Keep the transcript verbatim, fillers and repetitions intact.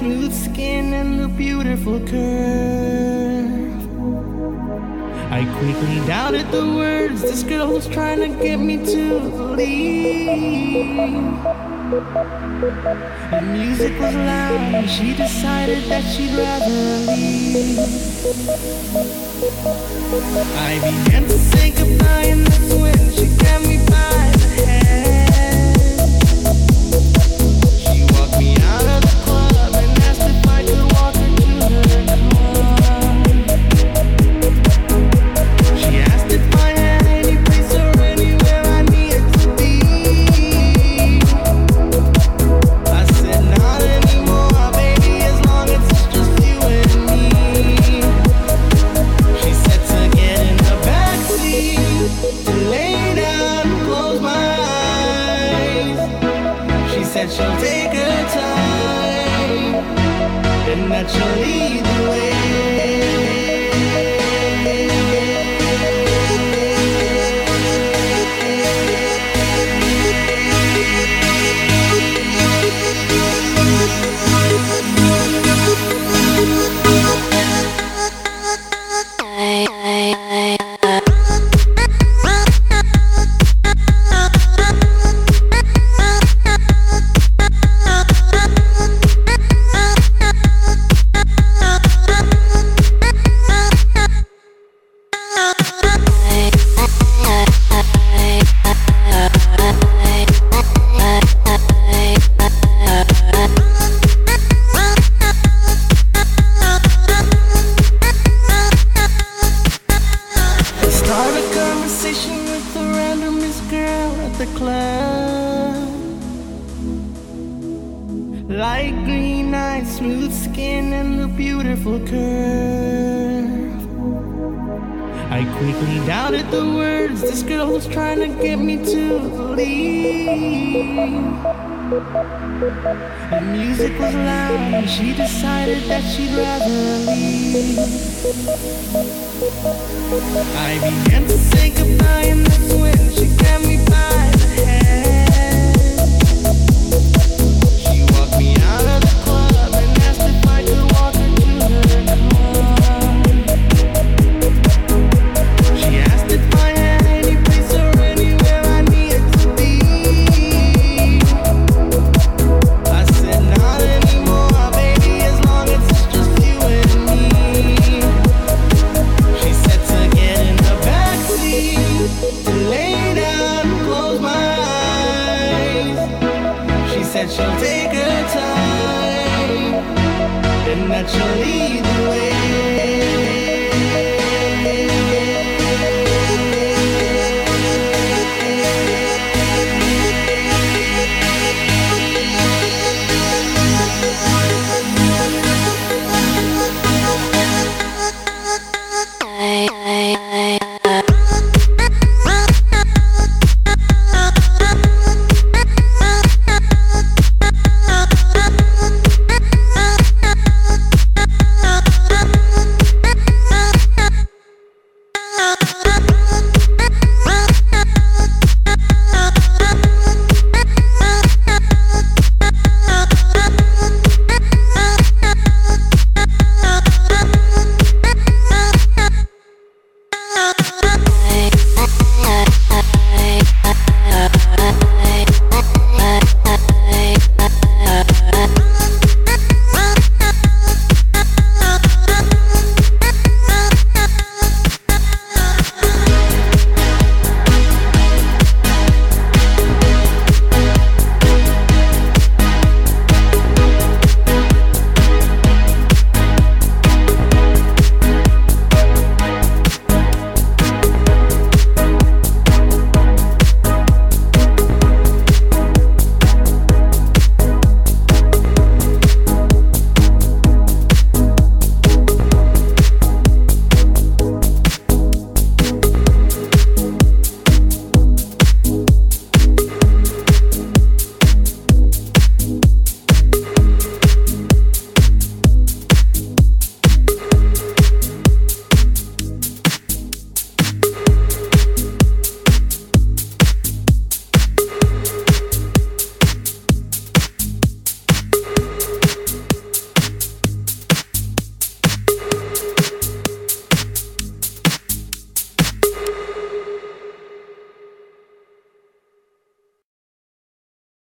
smooth skin and the beautiful curve. I quickly doubted the words this girl was trying to get me to believe. The music was loud and she decided that she'd rather leave. I began to say goodbye and that's when she grabbed me by the hand. She walked me out of the club and asked if I could walk her to her car. She asked if I had any place or anywhere I needed to be. I said not anymore, baby, as long as it's just you and me. She said to get in the backseat, to lay down, close my eyes. She said she'll take her time and that she'll lead the way. Light green eyes, smooth skin, and the beautiful curve. I quickly doubted the words this girl was trying to get me to believe. The music was loud and she decided that she'd rather leave. I began to say goodbye and that's when she grabbed me by the